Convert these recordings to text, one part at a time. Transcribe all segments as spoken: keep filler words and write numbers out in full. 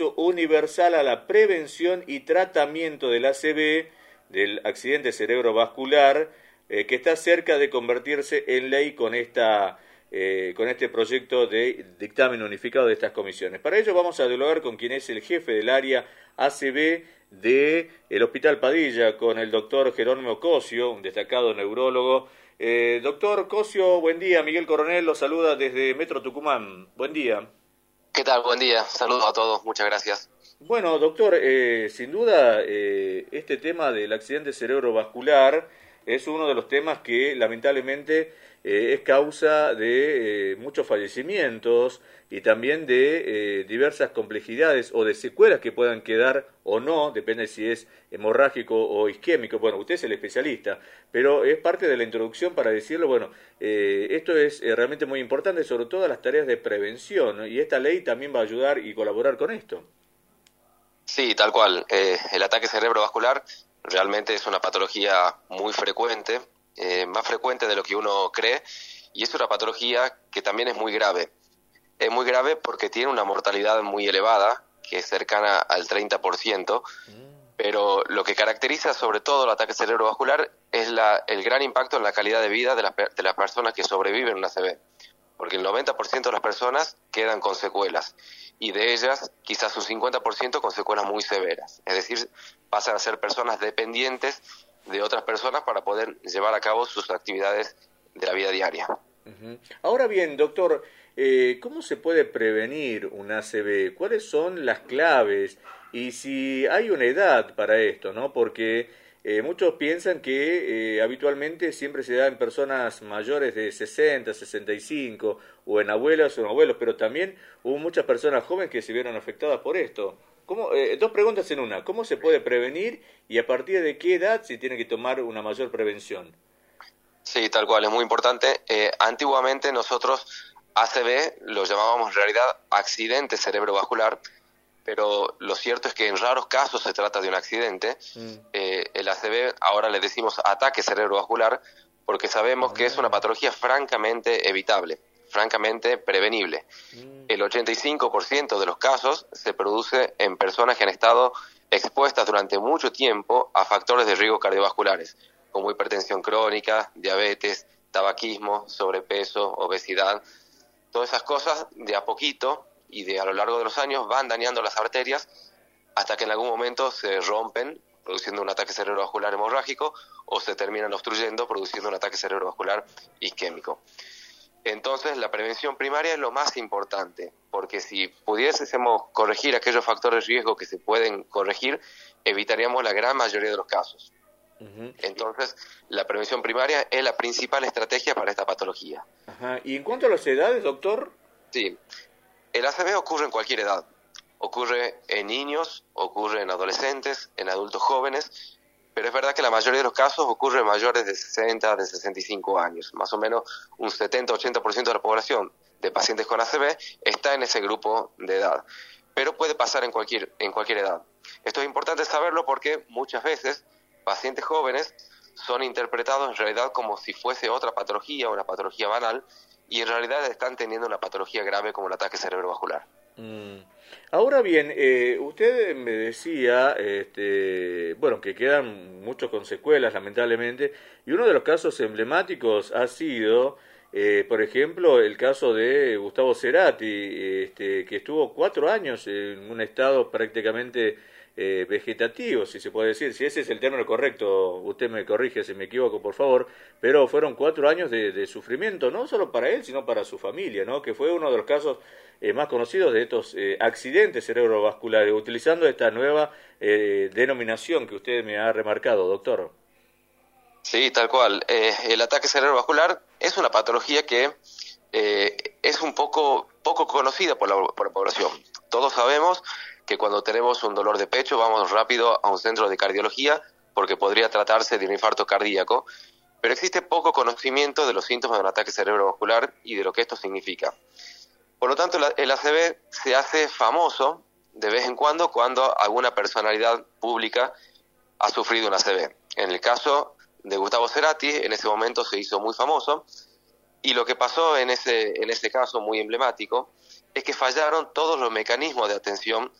acceso universal a la prevención y tratamiento del A C V, del accidente cerebrovascular, eh, que está cerca de convertirse en ley con esta eh, con este proyecto de dictamen unificado de estas comisiones. Para ello vamos a dialogar con quien es el jefe del área A C V del Hospital Padilla, con el doctor Jerónimo Cosio, un destacado neurólogo. Eh, doctor Cosio, buen día. Miguel Coronel lo saluda desde Metro Tucumán. Buen día. ¿Qué tal? Buen día. Saludos a todos. Muchas gracias. Bueno, doctor, eh, sin duda eh, este tema del accidente cerebrovascular es uno de los temas que lamentablemente eh, es causa de eh, muchos fallecimientos y también de eh, diversas complejidades o de secuelas que puedan quedar o no, depende si es hemorrágico o isquémico. Bueno, usted es el especialista, pero es parte de la introducción para decirlo. Bueno, eh, esto es eh, realmente muy importante, sobre todo las tareas de prevención, ¿no? Y esta ley también va a ayudar y colaborar con esto. Sí, tal cual. Eh, el ataque cerebrovascular realmente es una patología muy frecuente, eh, más frecuente de lo que uno cree, y es una patología que también es muy grave. Es muy grave porque tiene una mortalidad muy elevada, que es cercana al treinta por ciento, pero lo que caracteriza sobre todo el ataque cerebrovascular es la, el gran impacto en la calidad de vida de, la, de las personas que sobreviven a un A C V, porque el noventa por ciento de las personas quedan con secuelas, y de ellas quizás un cincuenta por ciento con secuelas muy severas, es decir, pasan a ser personas dependientes de otras personas para poder llevar a cabo sus actividades de la vida diaria. Uh-huh. Ahora bien, doctor, eh, ¿cómo se puede prevenir un A C V? ¿Cuáles son las claves? Y si hay una edad para esto, ¿no? Porque eh, muchos piensan que eh, habitualmente siempre se da en personas mayores de sesenta, sesenta y cinco, o en abuelas o en abuelos, pero también hubo muchas personas jóvenes que se vieron afectadas por esto. ¿Cómo, eh, dos preguntas en una. ¿Cómo se puede prevenir y a partir de qué edad se tiene que tomar una mayor prevención? Sí, tal cual, es muy importante. Eh, antiguamente nosotros A C V lo llamábamos en realidad accidente cerebrovascular, pero lo cierto es que en raros casos se trata de un accidente. Mm. Eh, el A C V ahora le decimos ataque cerebrovascular porque sabemos mm. que es una patología francamente evitable, francamente prevenible. Mm. El ochenta y cinco por ciento de los casos se produce en personas que han estado expuestas durante mucho tiempo a factores de riesgo cardiovasculares, como hipertensión crónica, diabetes, tabaquismo, sobrepeso, obesidad. Todas esas cosas de a poquito y de a lo largo de los años van dañando las arterias hasta que en algún momento se rompen, produciendo un ataque cerebrovascular hemorrágico, o se terminan obstruyendo, produciendo un ataque cerebrovascular isquémico. Entonces, la prevención primaria es lo más importante, porque si pudiésemos corregir aquellos factores de riesgo que se pueden corregir, evitaríamos la gran mayoría de los casos. Uh-huh. Entonces, la prevención primaria es la principal estrategia para esta patología. Ajá. ¿Y en cuanto a las edades, doctor? Sí. El A C V ocurre en cualquier edad, ocurre en niños, ocurre en adolescentes, en adultos jóvenes, pero es verdad que la mayoría de los casos ocurre en mayores de sesenta, de sesenta y cinco años, más o menos un setenta a ochenta por ciento de la población de pacientes con A C V está en ese grupo de edad, pero puede pasar en cualquier, en cualquier edad. Esto es importante saberlo porque muchas veces pacientes jóvenes son interpretados en realidad como si fuese otra patología, una patología banal, y en realidad están teniendo una patología grave como el ataque cerebrovascular. Mm. Ahora bien, eh, usted me decía, este, bueno, que quedan muchos con secuelas, lamentablemente, y uno de los casos emblemáticos ha sido, eh, por ejemplo, el caso de Gustavo Cerati, este, que estuvo cuatro años en un estado prácticamente Eh, vegetativo, si se puede decir, si ese es el término correcto, usted me corrige si me equivoco, por favor, pero fueron cuatro años de, de sufrimiento, no solo para él, sino para su familia, ¿no? Que fue uno de los casos eh, más conocidos de estos eh, accidentes cerebrovasculares, utilizando esta nueva eh, denominación que usted me ha remarcado, doctor. Sí, tal cual. Eh, el ataque cerebrovascular es una patología que eh, es un poco, poco conocida por la, por la población. Todos sabemos que cuando tenemos un dolor de pecho vamos rápido a un centro de cardiología porque podría tratarse de un infarto cardíaco, pero existe poco conocimiento de los síntomas de un ataque cerebrovascular y de lo que esto significa. Por lo tanto, el A C V se hace famoso de vez en cuando cuando alguna personalidad pública ha sufrido un A C V. En el caso de Gustavo Cerati, en ese momento se hizo muy famoso, y lo que pasó en ese, en ese caso muy emblemático es que fallaron todos los mecanismos de atención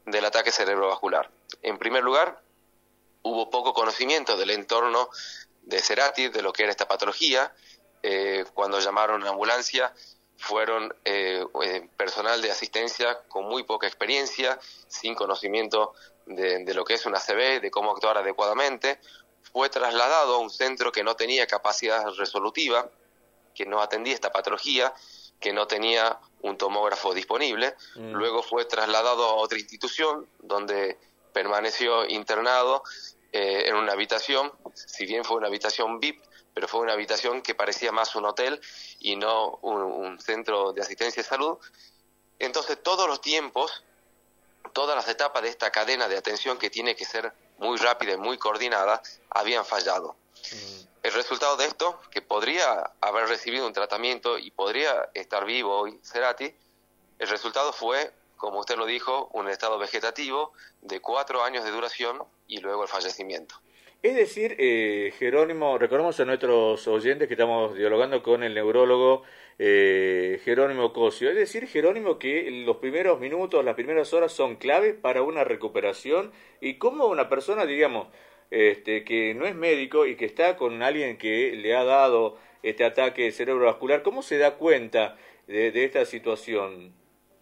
del ataque cerebrovascular. En primer lugar, hubo poco conocimiento del entorno de Cerati, de lo que era esta patología. Eh, cuando llamaron a la ambulancia, fueron eh, eh, personal de asistencia con muy poca experiencia, sin conocimiento de, de lo que es una A C V, de cómo actuar adecuadamente. Fue trasladado a un centro que no tenía capacidad resolutiva, que no atendía esta patología, que no tenía un tomógrafo disponible. Mm. Luego fue trasladado a otra institución donde permaneció internado eh, en una habitación, si bien fue una habitación V I P, pero fue una habitación que parecía más un hotel y no un, un centro de asistencia de salud. Entonces todos los tiempos, todas las etapas de esta cadena de atención que tiene que ser muy rápida y muy coordinada, habían fallado. Mm. El resultado de esto, que podría haber recibido un tratamiento y podría estar vivo hoy Cerati, el resultado fue, como usted lo dijo, un estado vegetativo de cuatro años de duración y luego el fallecimiento. Es decir, eh, Jerónimo, recordemos a nuestros oyentes que estamos dialogando con el neurólogo eh, Jerónimo Cosio. Es decir, Jerónimo, que los primeros minutos, las primeras horas son clave para una recuperación y cómo una persona, digamos, este, que no es médico y que está con alguien que le ha dado este ataque cerebrovascular, ¿cómo se da cuenta de, de esta situación?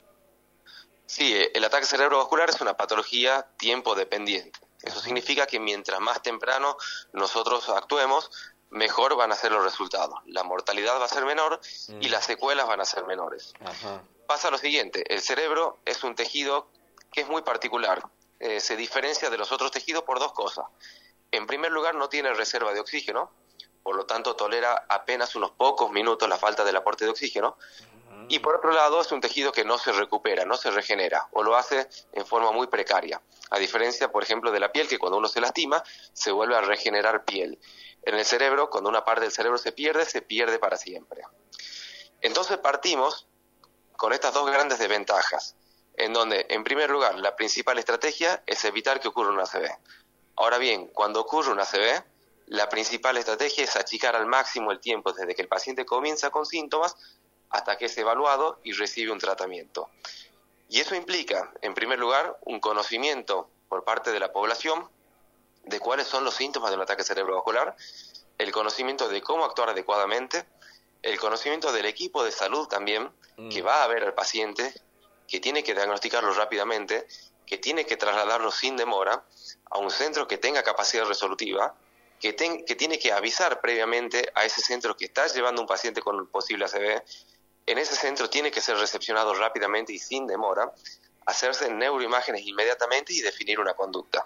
Sí, el ataque cerebrovascular es una patología tiempo dependiente. Eso significa que mientras más temprano nosotros actuemos, mejor van a ser los resultados. La mortalidad va a ser menor mm. y las secuelas van a ser menores. Ajá. Pasa lo siguiente, el cerebro es un tejido que es muy particular. Eh, se diferencia de los otros tejidos por dos cosas. En primer lugar, no tiene reserva de oxígeno, por lo tanto tolera apenas unos pocos minutos la falta del aporte de oxígeno. Y por otro lado, es un tejido que no se recupera, no se regenera, o lo hace en forma muy precaria. A diferencia, por ejemplo, de la piel, que cuando uno se lastima, se vuelve a regenerar piel. En el cerebro, cuando una parte del cerebro se pierde, se pierde para siempre. Entonces partimos con estas dos grandes desventajas, en donde, en primer lugar, la principal estrategia es evitar que ocurra una A C V. Ahora bien, cuando ocurre una A C V, la principal estrategia es achicar al máximo el tiempo desde que el paciente comienza con síntomas hasta que es evaluado y recibe un tratamiento. Y eso implica, en primer lugar, un conocimiento por parte de la población de cuáles son los síntomas de un ataque cerebrovascular, el conocimiento de cómo actuar adecuadamente, el conocimiento del equipo de salud también, mm. que va a ver al paciente, que tiene que diagnosticarlo rápidamente, que tiene que trasladarlo sin demora a un centro que tenga capacidad resolutiva, que, ten, que tiene que avisar previamente a ese centro que está llevando un paciente con posible A C V. En ese centro tiene que ser recepcionado rápidamente y sin demora, hacerse neuroimágenes inmediatamente y definir una conducta.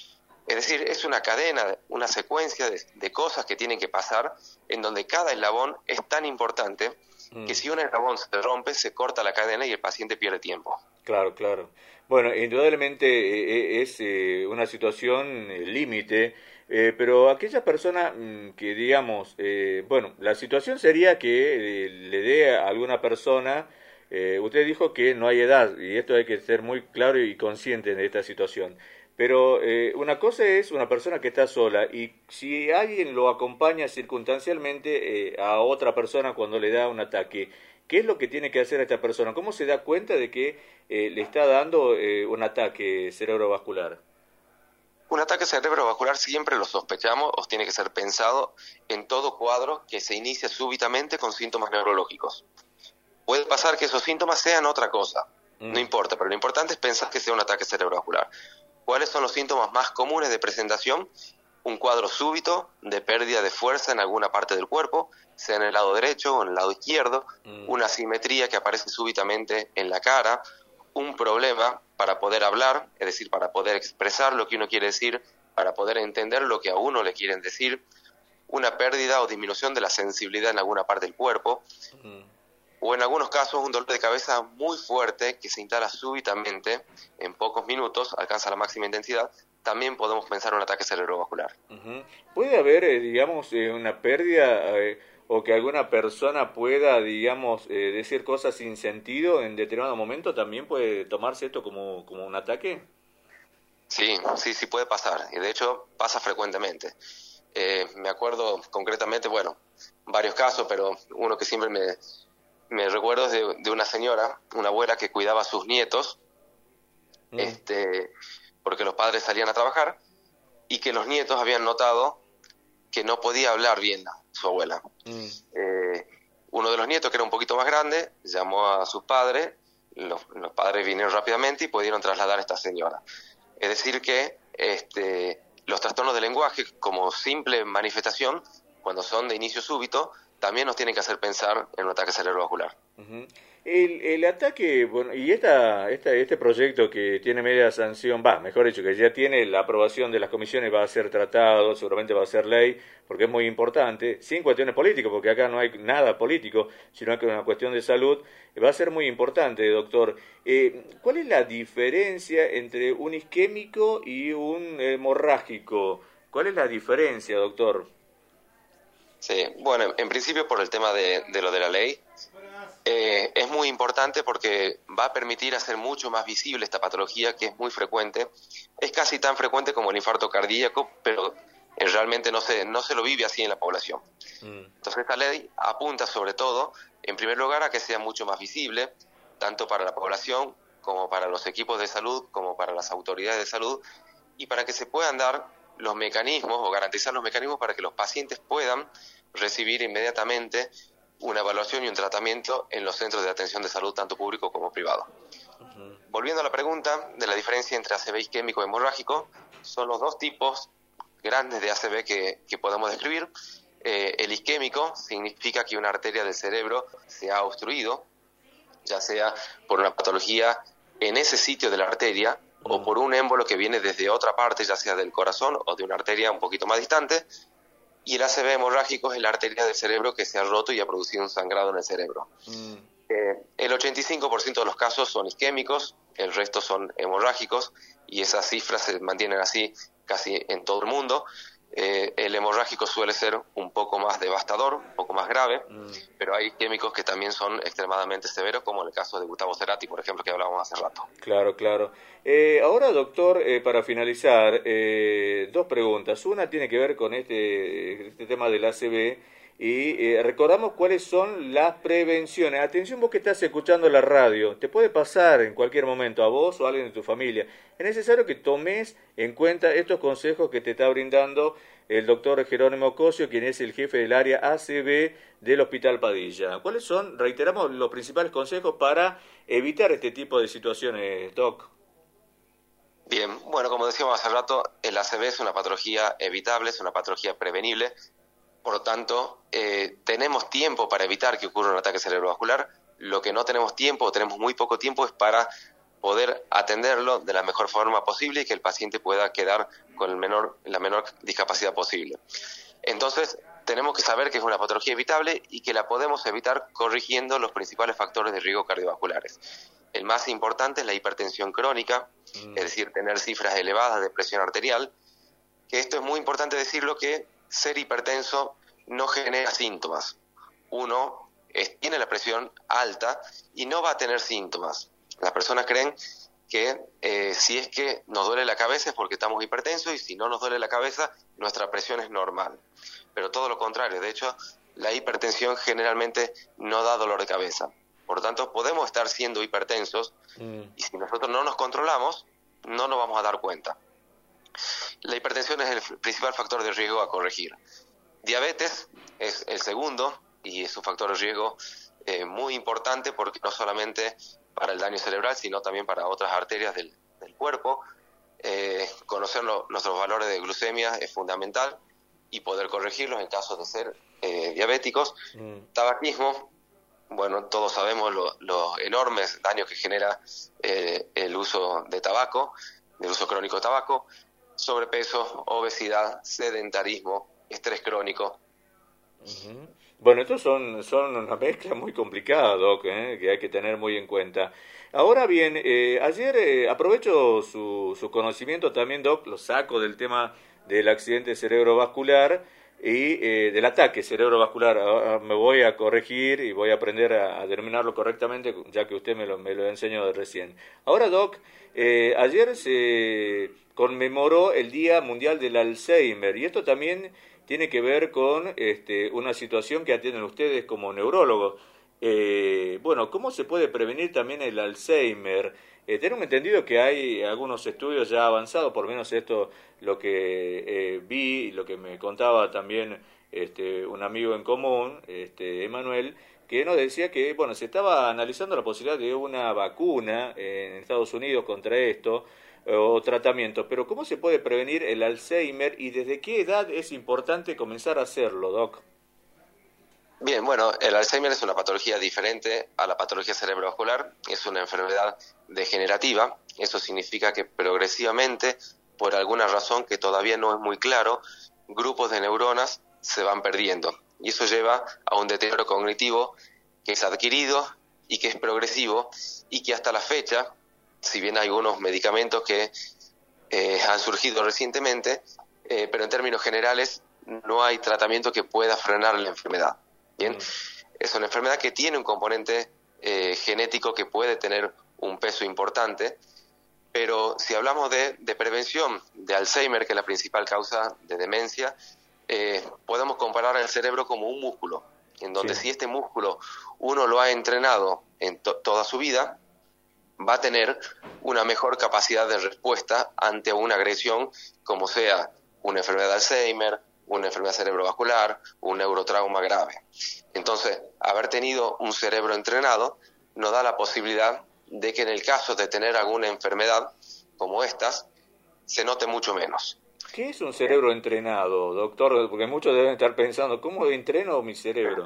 Es decir, es una cadena, una secuencia de, de cosas que tienen que pasar, en donde cada eslabón es tan importante mm. que si un eslabón se rompe, se corta la cadena y el paciente pierde tiempo. Claro, claro. Bueno, indudablemente eh, es eh, una situación eh, límite, eh, pero aquella persona mm, que digamos, eh, bueno, la situación sería que eh, le dé a alguna persona, eh, usted dijo que no hay edad, y esto hay que ser muy claro y consciente de esta situación, pero eh, una cosa es una persona que está sola, y si alguien lo acompaña circunstancialmente eh, a otra persona cuando le da un ataque, ¿qué es lo que tiene que hacer esta persona? ¿Cómo se da cuenta de que eh, le está dando eh, un ataque cerebrovascular? Un ataque cerebrovascular siempre lo sospechamos o tiene que ser pensado en todo cuadro que se inicia súbitamente con síntomas neurológicos. Puede pasar que esos síntomas sean otra cosa, mm. no importa, pero lo importante es pensar que sea un ataque cerebrovascular. ¿Cuáles son los síntomas más comunes de presentación? Un cuadro súbito de pérdida de fuerza en alguna parte del cuerpo, sea en el lado derecho o en el lado izquierdo, mm. una asimetría que aparece súbitamente en la cara, un problema para poder hablar, es decir, para poder expresar lo que uno quiere decir, para poder entender lo que a uno le quieren decir, una pérdida o disminución de la sensibilidad en alguna parte del cuerpo, mm. o en algunos casos un dolor de cabeza muy fuerte que se instala súbitamente, en pocos minutos, alcanza la máxima intensidad. También podemos pensar en un ataque cerebrovascular. Uh-huh. ¿Puede haber, eh, digamos, eh, una pérdida eh, o que alguna persona pueda, digamos, eh, decir cosas sin sentido en determinado momento? ¿También puede tomarse esto como, como un ataque? Sí, sí, sí puede pasar. Y de hecho pasa frecuentemente. Eh, me acuerdo concretamente, bueno, varios casos, pero uno que siempre me, me recuerdo es de, de una señora, una abuela que cuidaba a sus nietos. Mm. este, porque los padres salían a trabajar y que los nietos habían notado que no podía hablar bien su abuela. Mm. Eh, uno de los nietos, que era un poquito más grande, llamó a sus padres, los, los padres vinieron rápidamente y pudieron trasladar a esta señora. Es decir que este, los trastornos del lenguaje, como simple manifestación, cuando son de inicio súbito, también nos tienen que hacer pensar en un ataque cerebrovascular. Uh-huh. El, el ataque, bueno, y esta, esta, este proyecto que tiene media sanción, va, mejor dicho, que ya tiene la aprobación de las comisiones, va a ser tratado, seguramente va a ser ley, porque es muy importante, sin cuestiones políticas, porque acá no hay nada político, sino que es una cuestión de salud, va a ser muy importante, doctor. Eh, ¿Cuál es la diferencia entre un isquémico y un hemorrágico? ¿Cuál es la diferencia, doctor? Sí, bueno, en principio por el tema de, de lo de la ley, eh, es muy importante porque va a permitir hacer mucho más visible esta patología que es muy frecuente. Es casi tan frecuente como el infarto cardíaco, pero eh, realmente no se, no se lo vive así en la población. Mm. Entonces esta ley apunta sobre todo, en primer lugar, a que sea mucho más visible, tanto para la población como para los equipos de salud, como para las autoridades de salud, y para que se puedan dar los mecanismos o garantizar los mecanismos para que los pacientes puedan recibir inmediatamente una evaluación y un tratamiento en los centros de atención de salud, tanto público como privado. Uh-huh. Volviendo a la pregunta de la diferencia entre A C V isquémico y hemorrágico, son los dos tipos grandes de A C V que, que podemos describir. Eh, el isquémico significa que una arteria del cerebro se ha obstruido, ya sea por una patología en ese sitio de la arteria, o por un émbolo que viene desde otra parte, ya sea del corazón o de una arteria un poquito más distante, y el A C V hemorrágico es la arteria del cerebro que se ha roto y ha producido un sangrado en el cerebro. Mm. Eh, el ochenta y cinco por ciento de los casos son isquémicos, el resto son hemorrágicos, y esas cifras se mantienen así casi en todo el mundo. Eh, el hemorrágico suele ser un poco más devastador, un poco más grave, mm. pero hay isquémicos que también son extremadamente severos, como en el caso de Gustavo Cerati, por ejemplo, que hablábamos hace rato. Claro, claro. Eh, ahora, doctor, eh, para finalizar, eh, dos preguntas. Una tiene que ver con este, este tema del A C V y eh, recordamos cuáles son las prevenciones. Atención, vos que estás escuchando la radio, te puede pasar en cualquier momento a vos o a alguien de tu familia. Es necesario que tomes en cuenta estos consejos que te está brindando el doctor Jerónimo Cosio, quien es el jefe del área A C V del Hospital Padilla. ¿Cuáles son, reiteramos, los principales consejos para evitar este tipo de situaciones, doc? Bien, bueno, como decíamos hace rato, el A C V es una patología evitable, es una patología prevenible. Por lo tanto, eh, tenemos tiempo para evitar que ocurra un ataque cerebrovascular. Lo que no tenemos tiempo, o tenemos muy poco tiempo, es para poder atenderlo de la mejor forma posible y que el paciente pueda quedar con el menor, la menor discapacidad posible. Entonces, tenemos que saber que es una patología evitable y que la podemos evitar corrigiendo los principales factores de riesgo cardiovasculares. El más importante es la hipertensión crónica, mm. es decir, tener cifras elevadas de presión arterial, que esto es muy importante decirlo, que ser hipertenso no genera síntomas. Uno es, tiene la presión alta y no va a tener síntomas. Las personas creen que eh, si es que nos duele la cabeza es porque estamos hipertensos, y si no nos duele la cabeza, nuestra presión es normal. Pero todo lo contrario, de hecho, la hipertensión generalmente no da dolor de cabeza. Por lo tanto, podemos estar siendo hipertensos mm. y si nosotros no nos controlamos, no nos vamos a dar cuenta. La hipertensión es el principal factor de riesgo a corregir. Diabetes es el segundo y es un factor de riesgo eh, muy importante, porque no solamente para el daño cerebral, sino también para otras arterias del, del cuerpo. Eh, conocer lo, nuestros valores de glucemia es fundamental y poder corregirlos en caso de ser eh, diabéticos. Mm. Tabaquismo, bueno, todos sabemos los lo enormes daños que genera eh, el uso de tabaco, el uso crónico de tabaco. Sobrepeso, obesidad, sedentarismo, estrés crónico. Uh-huh. Bueno, estos son, son una mezcla muy complicada, Doc, ¿eh? que hay que tener muy en cuenta. Ahora bien, eh, ayer eh, aprovecho su, su conocimiento también, Doc, lo saco del tema del accidente cerebrovascular y eh, del ataque cerebrovascular. Ahora me voy a corregir y voy a aprender a, a denominarlo correctamente, ya que usted me lo, me lo enseñó de recién. Ahora, Doc, eh, ayer se conmemoró el Día Mundial del Alzheimer, y esto también tiene que ver con este, una situación que atienden ustedes como neurólogos. Eh, bueno, ¿cómo se puede prevenir también el Alzheimer? Eh, tenemos entendido que hay algunos estudios ya avanzados, por lo menos esto lo que eh, vi, lo que me contaba también este, un amigo en común, este, Emanuel, que nos decía que bueno, se estaba analizando la posibilidad de una vacuna en Estados Unidos contra esto, o tratamiento, pero ¿cómo se puede prevenir el Alzheimer y desde qué edad es importante comenzar a hacerlo, Doc? Bien, bueno, el Alzheimer es una patología diferente a la patología cerebrovascular, es una enfermedad degenerativa, eso significa que progresivamente, por alguna razón que todavía no es muy claro, grupos de neuronas se van perdiendo y eso lleva a un deterioro cognitivo que es adquirido y que es progresivo y que hasta la fecha, si bien hay algunos medicamentos que eh, han surgido recientemente, eh, pero en términos generales no hay tratamiento que pueda frenar la enfermedad. Bien, es una enfermedad que tiene un componente eh, genético que puede tener un peso importante, pero si hablamos de, de prevención de Alzheimer, que es la principal causa de demencia, eh, podemos comparar el cerebro como un músculo, en donde sí. Si este músculo uno lo ha entrenado en to- toda su vida, va a tener una mejor capacidad de respuesta ante una agresión, como sea una enfermedad de Alzheimer, una enfermedad cerebrovascular, un neurotrauma grave. Entonces, haber tenido un cerebro entrenado nos da la posibilidad de que en el caso de tener alguna enfermedad como estas, se note mucho menos. ¿Qué es un cerebro entrenado, doctor? Porque muchos deben estar pensando, ¿cómo entreno mi cerebro?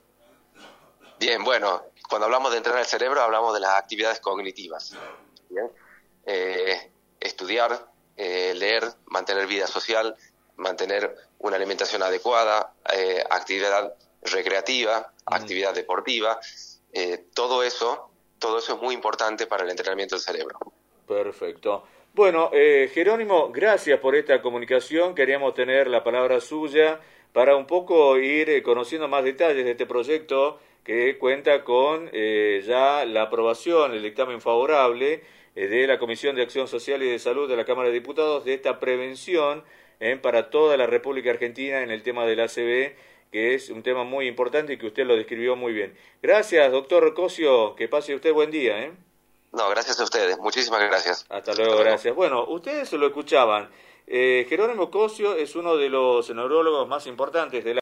Bien, bueno, cuando hablamos de entrenar el cerebro hablamos de las actividades cognitivas. Bien, eh, estudiar, eh, leer, mantener vida social, mantener una alimentación adecuada, eh, actividad recreativa, mm. actividad deportiva, eh, todo eso, todo eso es muy importante para el entrenamiento del cerebro. Perfecto. Bueno, eh, Jerónimo, gracias por esta comunicación. Queríamos tener la palabra suya para un poco ir eh, conociendo más detalles de este proyecto que cuenta con eh, ya la aprobación, el dictamen favorable eh, de la Comisión de Acción Social y de Salud de la Cámara de Diputados de esta prevención eh, para toda la República Argentina en el tema del A C V, que es un tema muy importante y que usted lo describió muy bien. Gracias, doctor Cosio, que pase usted buen día. ¿eh? No, gracias a ustedes, muchísimas gracias. Hasta luego, Hasta gracias. Luego. Bueno, ustedes lo escuchaban. Eh, Jerónimo Cosio es uno de los neurólogos más importantes de la